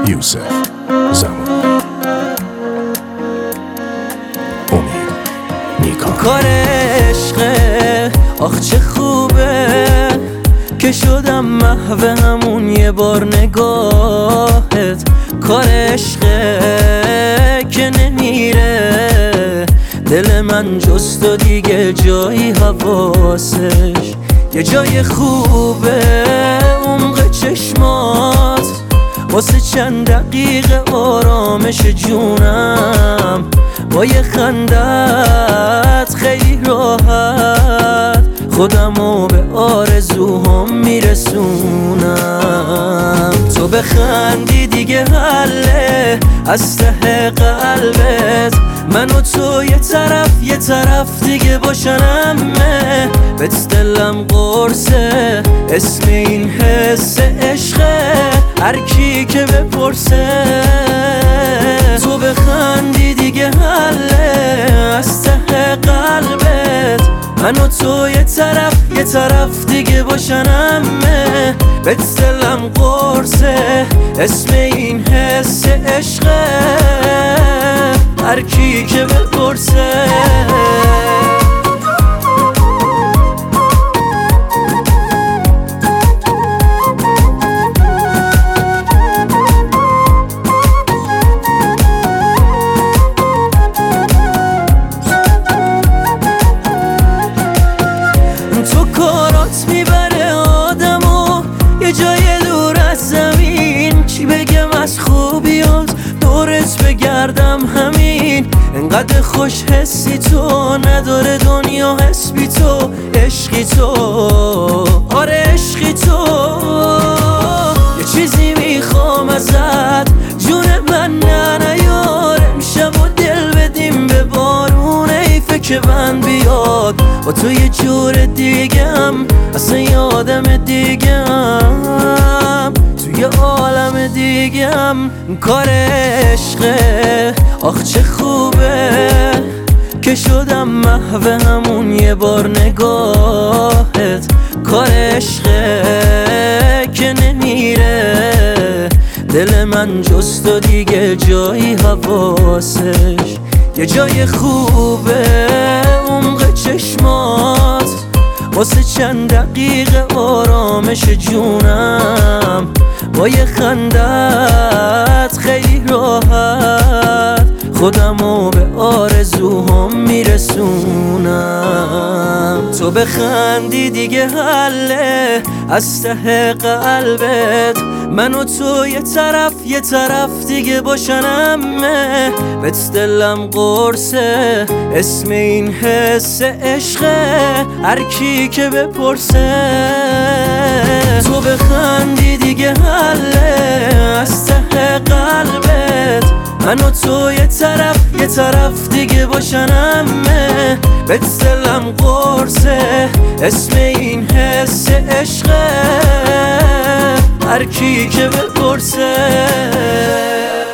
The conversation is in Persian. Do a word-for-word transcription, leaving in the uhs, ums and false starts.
یوسف زمان امید نیکا. کار عشقه آخ چه خوبه که شدم محو همون یه بار نگاهت. کار عشقه که نمیره دل من جز تو دیگه جایی حواسش. یه جای خوبه عمق چشمات واسه چند دقیقه آرامش جونم. با یه خندت خیلی راحت خودمو به آرزوهام میرسونم. تو بخندی دیگه حله از ته قلبت، من و تو یه طرف یه طرف دیگه باشنمه. بهت دلم قرصه اسم این حس عشقه، هر کی که بپرسه. تو بخندی دیگه حله از ته قلبت، من و تو یه طرف یه طرف دیگه باشنمه. بهت دلم قرصه اسم این حس عشقه، هر کی که بپرسه. تو کارات میبره آدمو یه جای دور از زمین، چی بگم از خوبیات دورت بگردم همین. انقدر خوش حسی تو نداره دنیا حس بی تو، عشقی تو آره عشقی تو. یه چیزی میخوام ازت جون من نه نیار، امشب و دل بدیم به بارون حیفه که بند بیاد. با تو یه جور دیگم اصلا یادم دیگم توی عالم دیگم. کار عشقه آخ چه خوبه که شدم محو همون یه بار نگاهت. کار عشقه که نمیره دل من جز تو دیگه جایی حواسش. یه جای خوبه عمق چشمات واسه چند دقیقه آرامش جونم. با یه خندت خیلی راحت خودمو به آرزوهام میرسونم. تو بخندی دیگه حله از ته قلبت، من و تو یه طرف یه طرف دیگه باشنمه. بهت دلم قرصه اسم این حس عشقه، هر کی که بپرسه. تو بخندی دیگه حله از ته قلبت، من و تو یه طرف یه طرف دیگه باشنمه. بهت دلم قرصه اسم این حس عشقه، هر کی که بپرسه.